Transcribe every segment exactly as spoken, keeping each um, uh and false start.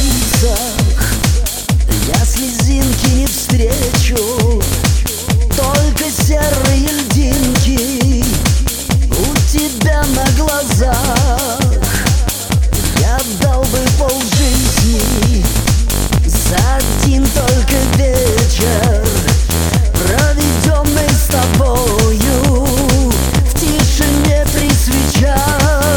лицах я слезинки не встречу, только серые льдинки у тебя на глазах. Я дал бы полжизни за один только вечер, проведенный с тобою в тишине при свечах.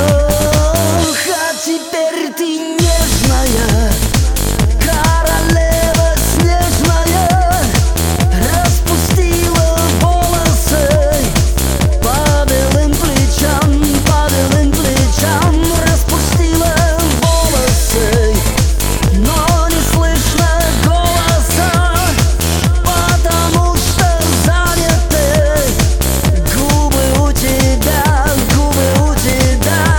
А теперь ты нежная королева снежная, распустила волосы по белым плечам, по белым плечам распустила волосы, но не слышно голоса, потому что заняты губы у тебя, губы у тебя.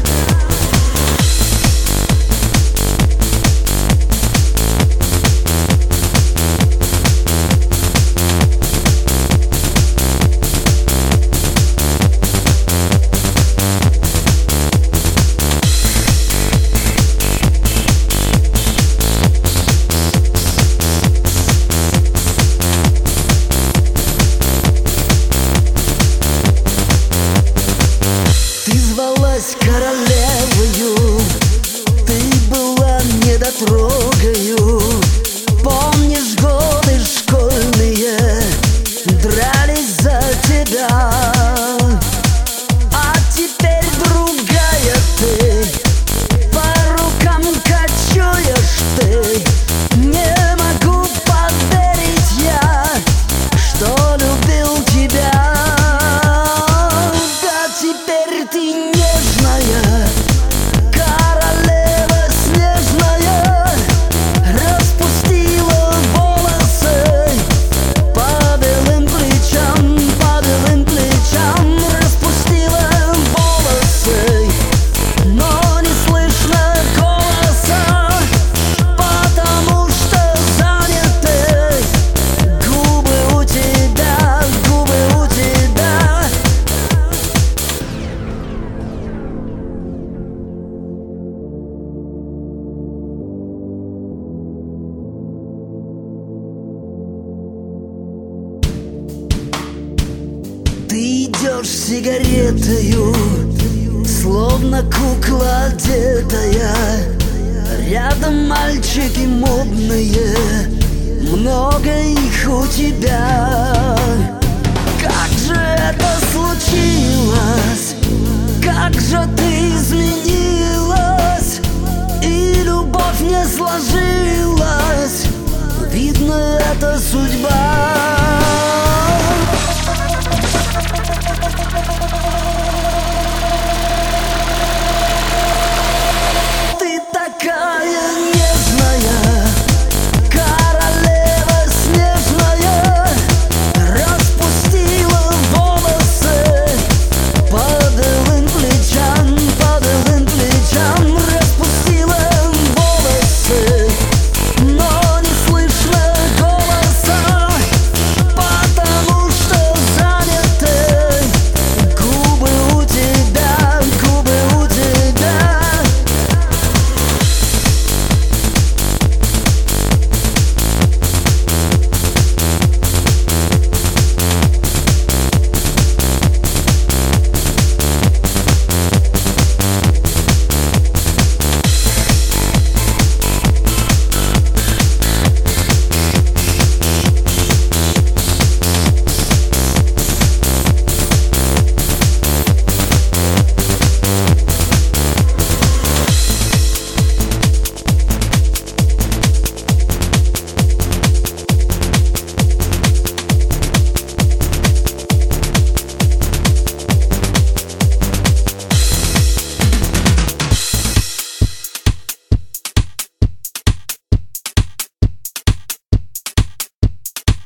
Ты звалась королевою, ты была недотрогою. Помнишь, годы школьные дрались за тебя, а теперь другая ты, по рукам качуешь ты. Не могу поверить я, что любил тебя. Да теперь ты нежная королева снежная, распустила волосы по белым плечам, по белым плечам распустила волосы, но не слышно голоса, потому что заняты губы у тебя, губы у тебя. Ты идешь с сигаретою, словно кукла одетая. Рядом мальчики модные, много их у тебя. Как же это случилось? Как же ты изменилась? И любовь не сложилась. Видно, это судьба.